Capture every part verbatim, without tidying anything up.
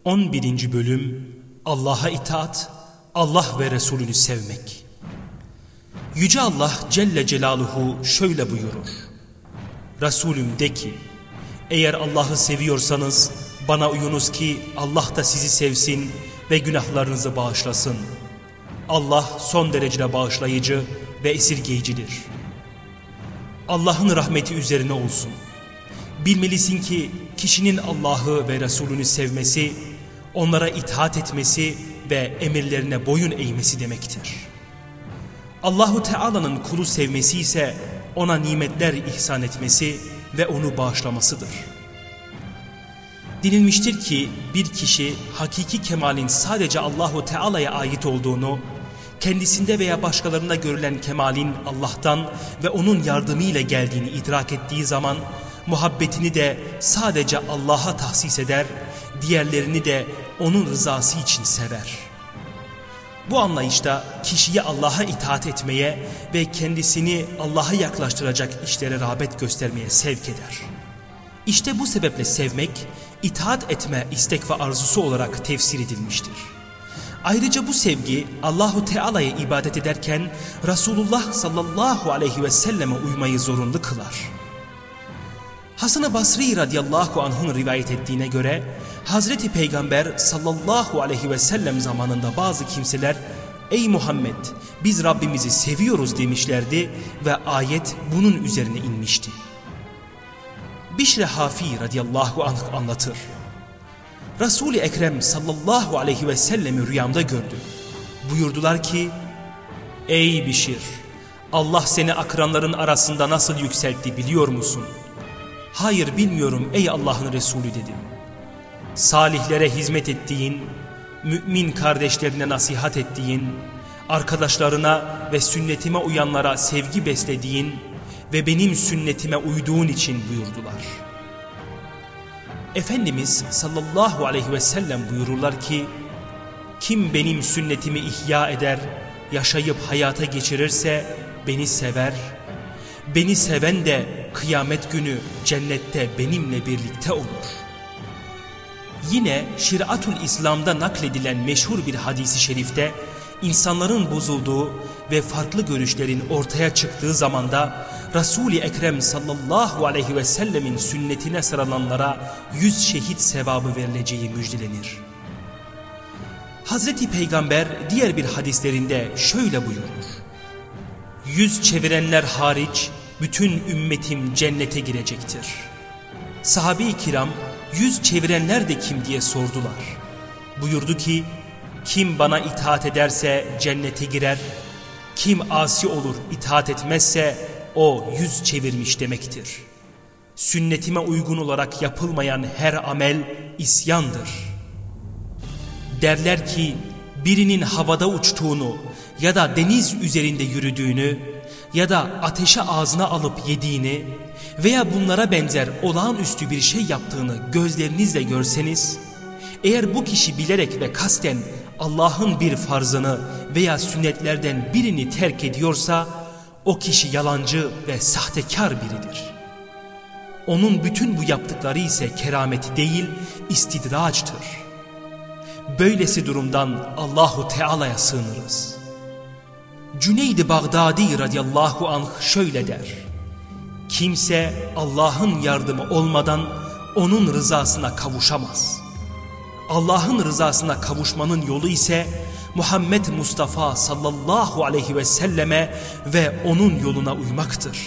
on birinci Bölüm Allah'a itaat, Allah ve Resulünü sevmek. Yüce Allah Celle Celaluhu şöyle buyurur: Resulüm de ki, eğer Allah'ı seviyorsanız bana uyunuz ki Allah da sizi sevsin ve günahlarınızı bağışlasın. Allah son derece bağışlayıcı ve esirgeyicidir. Allah'ın rahmeti üzerine olsun. Bilmelisin ki kişinin Allah'ı ve Resulünü sevmesi, onlara itaat etmesi ve emirlerine boyun eğmesi demektir. Allahu Teala'nın kulu sevmesi ise ona nimetler ihsan etmesi ve onu bağışlamasıdır. Denilmiştir ki bir kişi hakiki kemalin sadece Allahu Teala'ya ait olduğunu, kendisinde veya başkalarında görülen kemalin Allah'tan ve onun yardımıyla geldiğini idrak ettiği zaman muhabbetini de sadece Allah'a tahsis eder, diğerlerini de onun rızası için sever. Bu anlayışta kişiyi Allah'a itaat etmeye ve kendisini Allah'a yaklaştıracak işlere rağbet göstermeye sevk eder. İşte bu sebeple sevmek, itaat etme istek ve arzusu olarak tefsir edilmiştir. Ayrıca bu sevgi Allahu Teala'ya ibadet ederken Resulullah sallallahu aleyhi ve selleme uymayı zorunlu kılar. Hasan-ı Basri radıyallahu anh'ın rivayet ettiğine göre Hazreti Peygamber sallallahu aleyhi ve sellem zamanında bazı kimseler "Ey Muhammed, biz Rabbimizi seviyoruz" demişlerdi ve ayet bunun üzerine inmişti. Bişr-i Hafi radıyallahu anh anlatır. Resul-i Ekrem sallallahu aleyhi ve sellemi rüyamda gördüm. Buyurdular ki: "Ey Bişir, Allah seni akranların arasında nasıl yükseltti biliyor musun?" "Hayır, bilmiyorum ey Allah'ın Resulü" dedim. "Salihlere hizmet ettiğin, mümin kardeşlerine nasihat ettiğin, arkadaşlarına ve sünnetime uyanlara sevgi beslediğin ve benim sünnetime uyduğun için" buyurdular. Efendimiz sallallahu aleyhi ve sellem buyururlar ki, "Kim benim sünnetimi ihya eder, yaşayıp hayata geçirirse beni sever, beni seven de kıyamet günü cennette benimle birlikte olur." Yine Şiratül İslam'da nakledilen meşhur bir hadisi şerifte insanların bozulduğu ve farklı görüşlerin ortaya çıktığı zamanda Resul-i Ekrem sallallahu aleyhi ve sellemin sünnetine sarılanlara yüz şehit sevabı verileceği müjdelenir. Hazreti Peygamber diğer bir hadislerinde şöyle buyurur: "Yüz çevirenler hariç bütün ümmetim cennete girecektir." Sahabe-i kiram yüz çevirenler de kim diye sordular. Buyurdu ki, "Kim bana itaat ederse cennete girer, kim asi olur itaat etmezse o yüz çevirmiş demektir. Sünnetime uygun olarak yapılmayan her amel isyandır." Derler ki birinin havada uçtuğunu ya da deniz üzerinde yürüdüğünü ya da ateşe ağzına alıp yediğini veya bunlara benzer olağanüstü bir şey yaptığını gözlerinizle görseniz, eğer bu kişi bilerek ve kasten Allah'ın bir farzını veya sünnetlerden birini terk ediyorsa o kişi yalancı ve sahtekar biridir. Onun bütün bu yaptıkları ise keramet değil, istidraçtır. Böylesi durumdan Allahu Teala'ya sığınırız. Cüneyd-i Bağdadi radıyallahu anh şöyle der: "Kimse Allah'ın yardımı olmadan onun rızasına kavuşamaz. Allah'ın rızasına kavuşmanın yolu ise Muhammed Mustafa sallallahu aleyhi ve selleme ve onun yoluna uymaktır."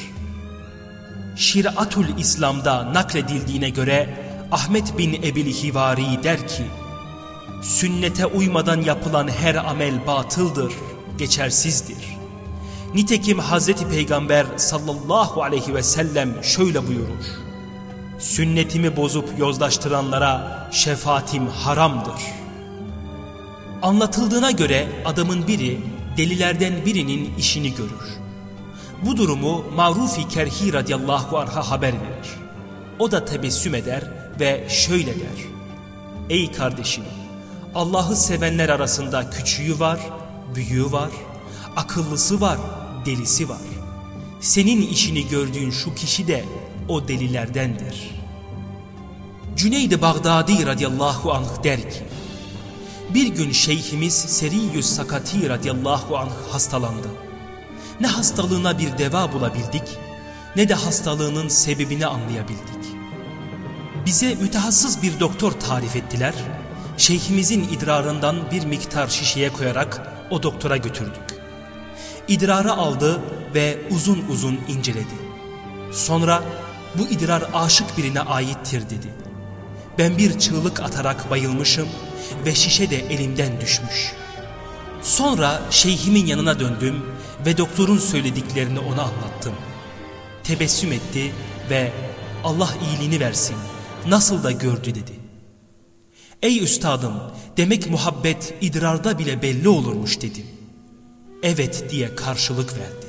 Şiratül İslam'da nakledildiğine göre Ahmet bin Ebil Hivari der ki, "Sünnete uymadan yapılan her amel batıldır, geçersizdir. Nitekim Hazreti Peygamber sallallahu aleyhi ve sellem şöyle buyurur: Sünnetimi bozup yozlaştıranlara şefaatim haramdır." Anlatıldığına göre adamın biri delilerden birinin işini görür. Bu durumu Maruf-i Kerhi radıyallahu anh'a haber verir. O da tebessüm eder ve şöyle der: "Ey kardeşim, Allah'ı sevenler arasında küçüğü var, büyüğü var, akıllısı var, delisi var. Senin işini gördüğün şu kişi de o delilerdendir." Cüneyd-i Bağdadi radıyallahu anh der ki, bir gün şeyhimiz Seriyyus Sakati radıyallahu anh hastalandı. Ne hastalığına bir deva bulabildik, ne de hastalığının sebebini anlayabildik. Bize mütehassıs bir doktor tarif ettiler. Şeyhimizin idrarından bir miktar şişeye koyarak o doktora götürdük. İdrarı aldı ve uzun uzun inceledi. Sonra bu idrar aşık birine aittir dedi. Ben bir çığlık atarak bayılmışım ve şişe de elimden düşmüş. Sonra şeyhimin yanına döndüm ve doktorun söylediklerini ona anlattım. Tebessüm etti ve Allah iyiliğini versin, nasıl da gördü dedi. Ey üstadım, demek muhabbet idrarda bile belli olurmuş dedim. Evet diye karşılık verdi.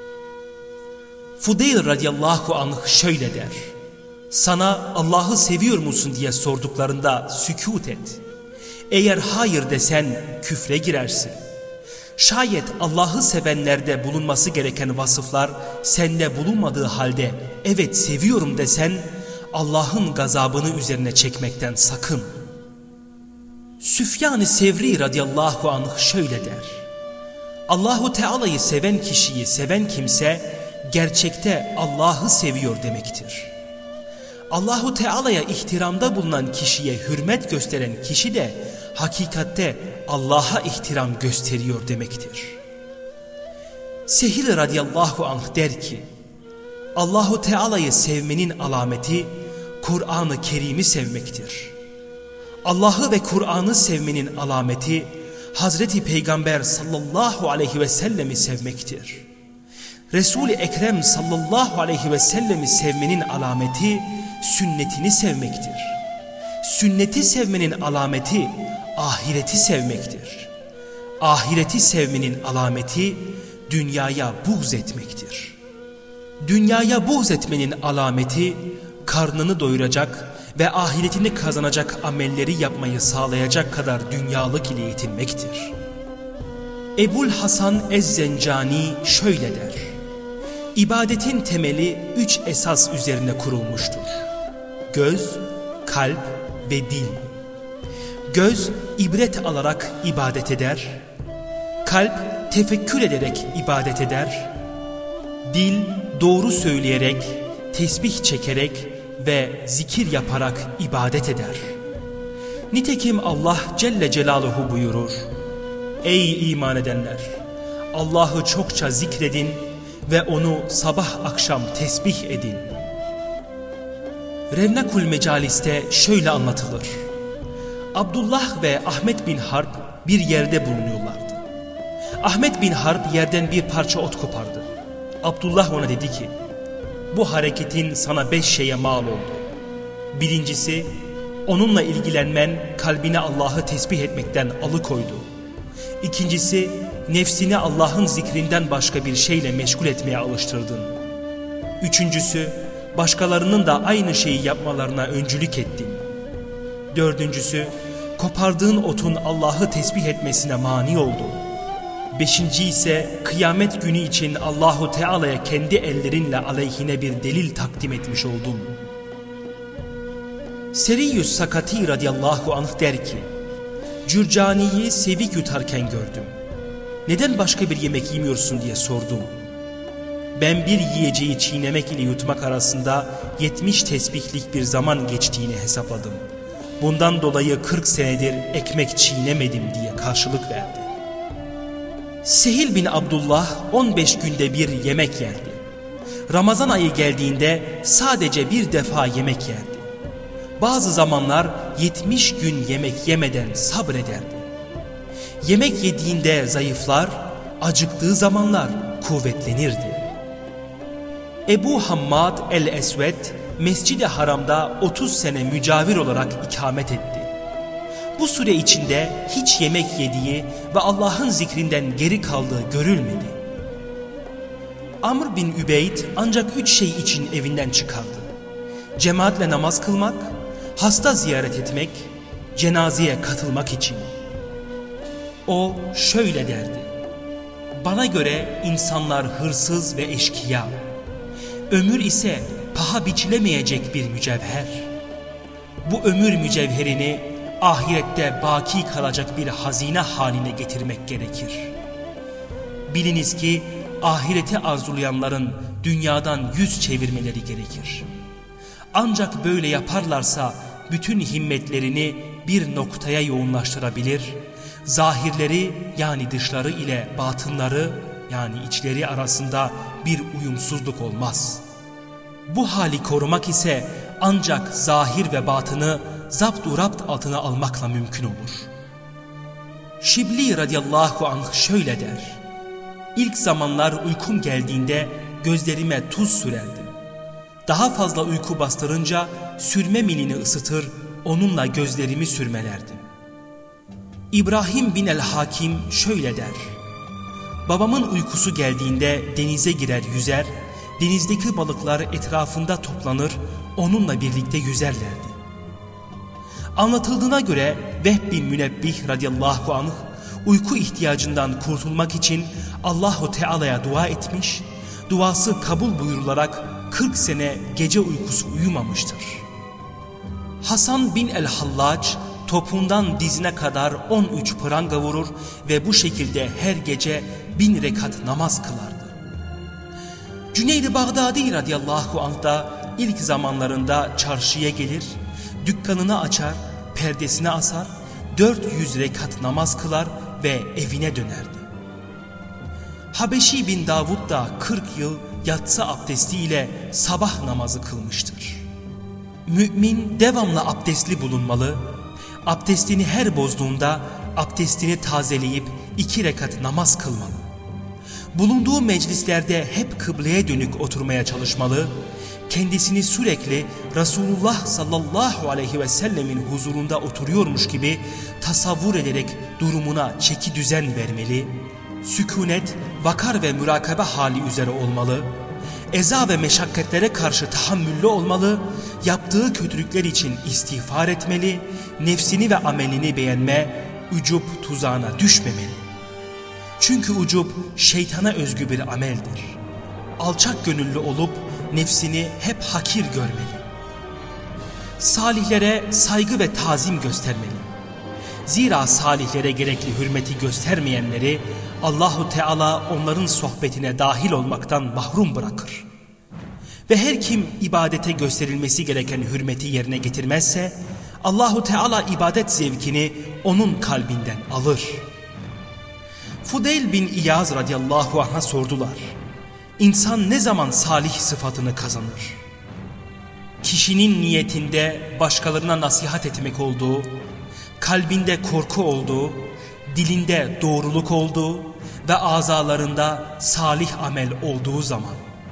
Fudeyl radıyallahu anh şöyle der. Sana Allah'ı seviyor musun diye sorduklarında sükût et. Eğer hayır desen küfre girersin. Şayet Allah'ı sevenlerde bulunması gereken vasıflar sende bulunmadığı halde evet seviyorum desen Allah'ın gazabını üzerine çekmekten sakın. Süfyan-ı Sevri radıyallahu anh şöyle der. Allahu Teala'yı seven kişiyi seven kimse gerçekte Allah'ı seviyor demektir. Allahu Teala'ya ihtiramda bulunan kişiye hürmet gösteren kişi de hakikatte Allah'a ihtiram gösteriyor demektir. Sehil radıyallahu anh der ki, Allahu Teala'yı sevmenin alameti Kur'an-ı Kerim'i sevmektir. Allah'ı ve Kur'an'ı sevmenin alameti Hazreti Peygamber sallallahu aleyhi ve sellemi sevmektir. Resul-i Ekrem sallallahu aleyhi ve sellemi sevmenin alameti sünnetini sevmektir. Sünneti sevmenin alameti ahireti sevmektir. Ahireti sevmenin alameti dünyaya buğz etmektir. Dünyaya buğz etmenin alameti karnını doyuracak ve ahiretini kazanacak amelleri yapmayı sağlayacak kadar dünyalık ile yetinmektir. Ebul Hasan Ez-Zencani şöyle der. İbadetin temeli üç esas üzerine kurulmuştur. Göz, kalp ve dil. Göz ibret alarak ibadet eder. Kalp tefekkür ederek ibadet eder. Dil doğru söyleyerek, tesbih çekerek ve zikir yaparak ibadet eder. Nitekim Allah Celle Celaluhu buyurur. Ey iman edenler! Allah'ı çokça zikredin ve onu sabah akşam tesbih edin. Revnakul Mecalis'te şöyle anlatılır. Abdullah ve Ahmet bin Harp bir yerde bulunuyorlardı. Ahmet bin Harp yerden bir parça ot kopardı. Abdullah ona dedi ki, bu hareketin sana beş şeye mal oldu. Birincisi, onunla ilgilenmen kalbine Allah'ı tesbih etmekten alıkoydu. İkincisi, nefsini Allah'ın zikrinden başka bir şeyle meşgul etmeye alıştırdın. Üçüncüsü, başkalarının da aynı şeyi yapmalarına öncülük ettin. Dördüncüsü, kopardığın otun Allah'ı tesbih etmesine mani oldu. Beşinci ise kıyamet günü için Allahu Teala'ya kendi ellerinle aleyhine bir delil takdim etmiş oldun. Seriyyus Sakati radıyallahu anh der ki, Cürcani'yi sevik yutarken gördüm. Neden başka bir yemek yemiyorsun diye sordum. Ben bir yiyeceği çiğnemek ile yutmak arasında yetmiş tesbihlik bir zaman geçtiğini hesapladım. Bundan dolayı kırk senedir ekmek çiğnemedim diye karşılık verdi. Sehil bin Abdullah on beş günde bir yemek yerdi. Ramazan ayı geldiğinde sadece bir defa yemek yerdi. Bazı zamanlar yetmiş gün yemek yemeden sabrederdi. Yemek yediğinde zayıflar, acıktığı zamanlar kuvvetlenirdi. Ebu Hammad el-Esved Mescid-i Haram'da otuz sene mücavir olarak ikamet etti. Bu süre içinde hiç yemek yediği ve Allah'ın zikrinden geri kaldığı görülmedi. Amr bin Übeyd ancak üç şey için evinden çıkardı. Cemaatle namaz kılmak, hasta ziyaret etmek, cenazeye katılmak için. O şöyle derdi. Bana göre insanlar hırsız ve eşkıya. Ömür ise paha biçilemeyecek bir mücevher. bu ömür mücevherini ahirette baki kalacak bir hazine haline getirmek gerekir. Biliniz ki ahireti arzulayanların dünyadan yüz çevirmeleri gerekir. Ancak böyle yaparlarsa bütün himmetlerini bir noktaya yoğunlaştırabilir, zahirleri yani dışları ile batınları yani içleri arasında bir uyumsuzluk olmaz. Bu hali korumak ise ancak zahir ve batını zapt-urapt altına almakla mümkün olur. Şibli radıyallahu anh şöyle der: İlk zamanlar uykum geldiğinde gözlerime tuz sürerdim. Daha fazla uyku bastırınca sürme milini ısıtır, onunla gözlerimi sürmelerdim. İbrahim bin el-Hakim şöyle der: Babamın uykusu geldiğinde denize girer yüzer, denizdeki balıklar etrafında toplanır, onunla birlikte yüzerlerdi. Anlatıldığına göre Vehb bin Münebbih radıyallahu anh uyku ihtiyacından kurtulmak için Allahu Teala'ya dua etmiş, duası kabul buyurularak kırk sene gece uykusu uyumamıştır. Hasan bin el-Hallac topuğundan dizine kadar on üç pranga vurur ve bu şekilde her gece bin rekat namaz kılardı. Cüneyd-i Bağdadi radıyallahu anh da ilk zamanlarında çarşıya gelir, dükkanını açar, perdesine asar, dört yüz rekat namaz kılar ve evine dönerdi. Habeşi bin Davud da kırk yıl yatsı abdestiyle sabah namazı kılmıştır. Mümin devamlı abdestli bulunmalı, abdestini her bozduğunda abdestini tazeleyip iki rekat namaz kılmalı. Bulunduğu meclislerde hep kıbleye dönük oturmaya çalışmalı, kendisini sürekli Resulullah sallallahu aleyhi ve sellemin huzurunda oturuyormuş gibi tasavvur ederek durumuna çeki düzen vermeli, sükunet, vakar ve mürakabe hali üzere olmalı, eza ve meşakkatlere karşı tahammüllü olmalı, yaptığı kötülükler için istiğfar etmeli, nefsini ve amelini beğenme, ucub tuzağına düşmemeli. Çünkü ucub şeytana özgü bir ameldir. Alçak gönüllü olup nefsini hep hakir görmeli. Salihlere saygı ve tazim göstermeli. Zira salihlere gerekli hürmeti göstermeyenleri Allahu Teala onların sohbetine dahil olmaktan mahrum bırakır. Ve her kim ibadete gösterilmesi gereken hürmeti yerine getirmezse Allahu Teala ibadet zevkini onun kalbinden alır. Fudeyl bin İyaz radıyallahu anh'a sordular: İnsan ne zaman salih sıfatını kazanır? Kişinin niyetinde başkalarına nasihat etmek olduğu, kalbinde korku olduğu, dilinde doğruluk olduğu ve azalarında salih amel olduğu zaman.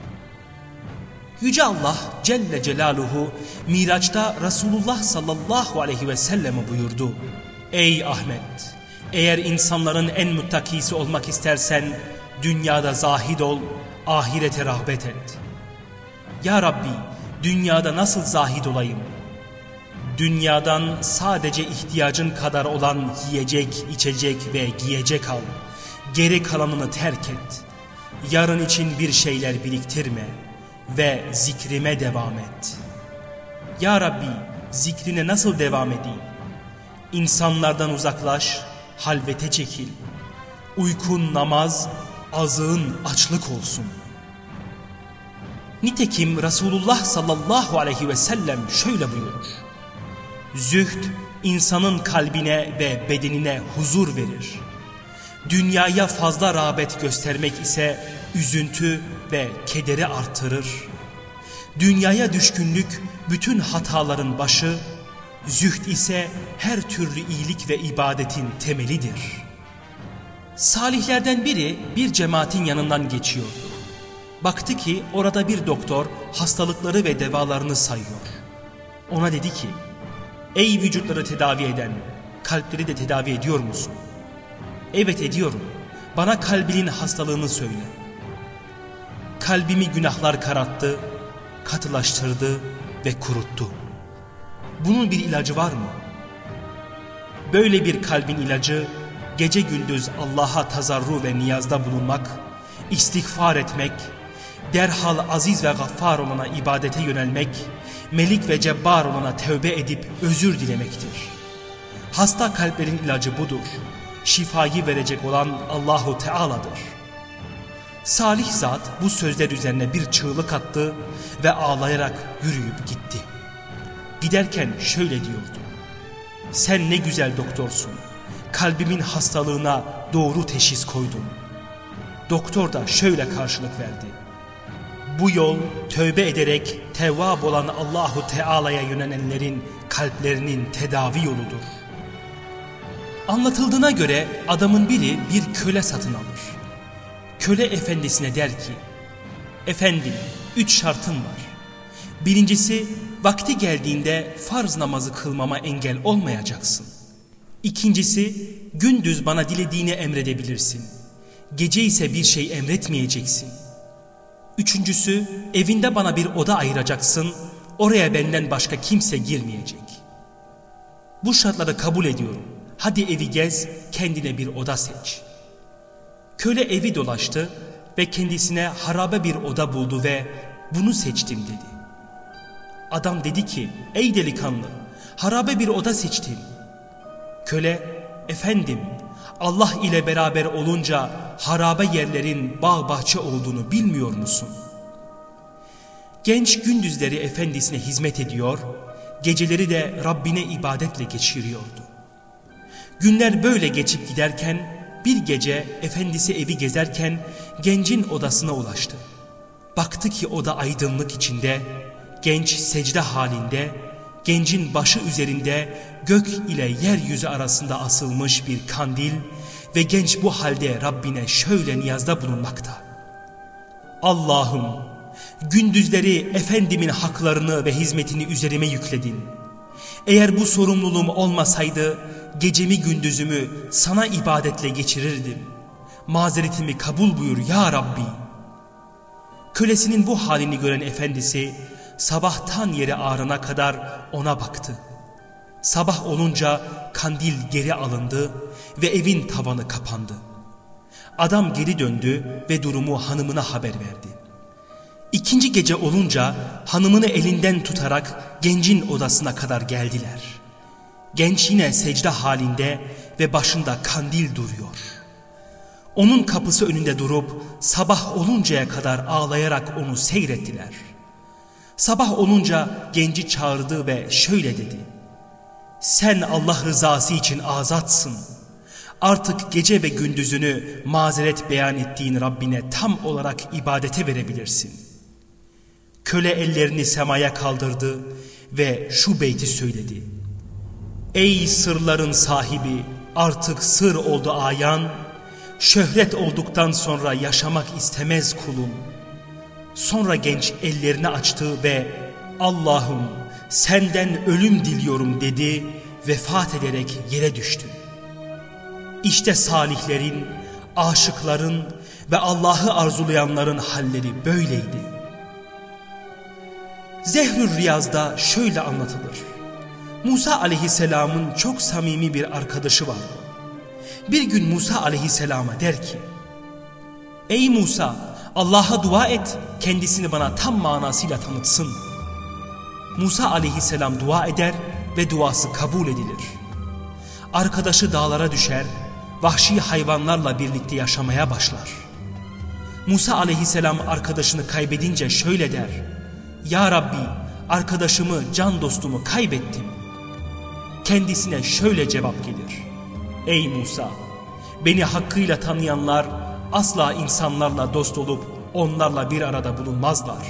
Yüce Allah Celle Celaluhu Miraç'ta Resulullah sallallahu aleyhi ve selleme buyurdu: Ey Ahmet! Eğer insanların en muttakisi olmak istersen dünyada zahid ol, ahirete rağbet et. Ya Rabbi, dünyada nasıl zahid olayım? Dünyadan sadece ihtiyacın kadar olan yiyecek, içecek ve giyecek al. Geri kalanını terk et. Yarın için bir şeyler biriktirme ve zikrime devam et. Ya Rabbi, zikrine nasıl devam edeyim? İnsanlardan uzaklaş, halvete çekil. Uykun namaz, azığın açlık olsun. Nitekim Resulullah sallallahu aleyhi ve sellem şöyle buyurur: Zühd insanın kalbine ve bedenine huzur verir. Dünyaya fazla rağbet göstermek ise üzüntü ve kederi artırır. Dünyaya düşkünlük bütün hataların başı, zühd ise her türlü iyilik ve ibadetin temelidir. Salihlerden biri bir cemaatin yanından geçiyordu. Baktı ki orada bir doktor hastalıkları ve devalarını sayıyor. Ona dedi ki: Ey vücutları tedavi eden, kalpleri de tedavi ediyor musun? Evet, ediyorum. Bana kalbinin hastalığını söyle. Kalbimi günahlar kararttı, katılaştırdı ve kuruttu. Bunun bir ilacı var mı? Böyle bir kalbin ilacı gece gündüz Allah'a tazarru ve niyazda bulunmak, istiğfar etmek, derhal aziz ve gaffar olana ibadete yönelmek, melik ve cebbar olana tövbe edip özür dilemektir. Hasta kalplerin ilacı budur. Şifayı verecek olan Allahu Teala'dır. Salih zat bu sözler üzerine bir çığlık attı ve ağlayarak yürüyüp gitti. Giderken şöyle diyordu: sen ne güzel doktorsun, kalbimin hastalığına doğru teşhis koydun. Doktor da şöyle karşılık verdi: bu yol tövbe ederek tevvab olan Allahu Teala'ya yönelenlerin kalplerinin tedavi yoludur. Anlatıldığına göre adamın biri bir köle satın alır. Köle efendisine der ki: efendim, üç şartım var. Birincisi, vakti geldiğinde farz namazı kılmama engel olmayacaksın. İkincisi, gündüz bana dilediğini emredebilirsin. Gece ise bir şey emretmeyeceksin. Üçüncüsü, evinde bana bir oda ayıracaksın. Oraya benden başka kimse girmeyecek. Bu şartları kabul ediyorum. Hadi evi gez, kendine bir oda seç. Köle evi dolaştı ve kendisine harabe bir oda buldu ve bunu seçtim dedi. Adam dedi ki: ey delikanlı, harabe bir oda seçtim. Köle: efendim, Allah ile beraber olunca harabe yerlerin bağ bahçe olduğunu bilmiyor musun? Genç gündüzleri efendisine hizmet ediyor, geceleri de Rabbine ibadetle geçiriyordu. Günler böyle geçip giderken bir gece efendisi evi gezerken gencin odasına ulaştı. Baktı ki oda aydınlık içinde, genç secde halinde, gencin başı üzerinde gök ile yeryüzü arasında asılmış bir kandil ve genç bu halde Rabbine şöyle niyazda bulunmakta: Allah'ım, gündüzleri efendimin haklarını ve hizmetini üzerime yükledin. Eğer bu sorumluluğum olmasaydı gecemi gündüzümü sana ibadetle geçirirdim. Mazeretimi kabul buyur ya Rabbi. Kölesinin bu halini gören efendisi sabahtan yeri ağrına kadar ona baktı. Sabah olunca kandil geri alındı ve evin tavanı kapandı. Adam geri döndü ve durumu hanımına haber verdi. İkinci gece olunca hanımını elinden tutarak gencin odasına kadar geldiler. Genç yine secde halinde ve başında kandil duruyor. Onun kapısı önünde durup sabah oluncaya kadar ağlayarak onu seyrettiler. Sabah olunca genci çağırdı ve şöyle dedi: sen Allah rızası için azatsın. Artık gece ve gündüzünü mazeret beyan ettiğin Rabbine tam olarak ibadete verebilirsin. Köle ellerini semaya kaldırdı ve şu beyti söyledi: ey sırların sahibi, artık sır oldu ayan, şöhret olduktan sonra yaşamak istemez kulum. Sonra genç ellerini açtı ve Allah'ım senden ölüm diliyorum dedi, vefat ederek yere düştü. İşte salihlerin, aşıkların ve Allah'ı arzulayanların halleri böyleydi. Zehrül Riyaz'da şöyle anlatılır: Musa aleyhisselamın çok samimi bir arkadaşı vardı. Bir gün Musa aleyhisselama der ki: ey Musa, Allah'a dua et, kendisini bana tam manasıyla tanıtsın. Musa aleyhisselam dua eder ve duası kabul edilir. Arkadaşı dağlara düşer, vahşi hayvanlarla birlikte yaşamaya başlar. Musa aleyhisselam arkadaşını kaybedince şöyle der: ya Rabbi, arkadaşımı, can dostumu kaybettim. Kendisine şöyle cevap gelir: ey Musa, beni hakkıyla tanıyanlar asla insanlarla dost olup onlarla bir arada bulunmazlar.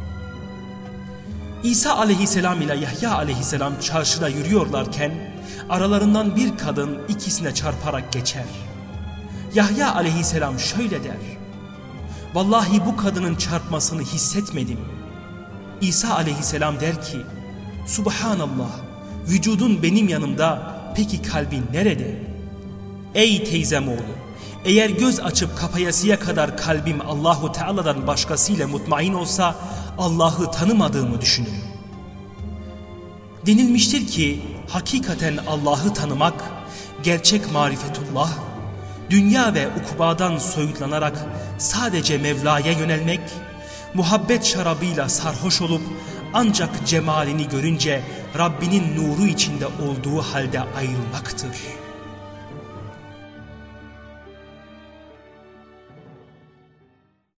İsa aleyhisselam ile Yahya aleyhisselam çarşıda yürüyorlarken aralarından bir kadın ikisine çarparak geçer. Yahya aleyhisselam şöyle der: vallahi bu kadının çarpmasını hissetmedim. İsa aleyhisselam der ki: Subhanallah, vücudun benim yanımda, peki kalbin nerede? Ey teyzem oğlu, eğer göz açıp kapayasıya kadar kalbim Allahu Teala'dan başkasıyla mutmain olsa Allah'ı tanımadığımı düşünün. Denilmiştir ki hakikaten Allah'ı tanımak, gerçek marifetullah, dünya ve ukubadan soyutlanarak sadece Mevla'ya yönelmek, muhabbet şarabıyla sarhoş olup ancak cemalini görünce Rabbinin nuru içinde olduğu halde ayrılmaktır.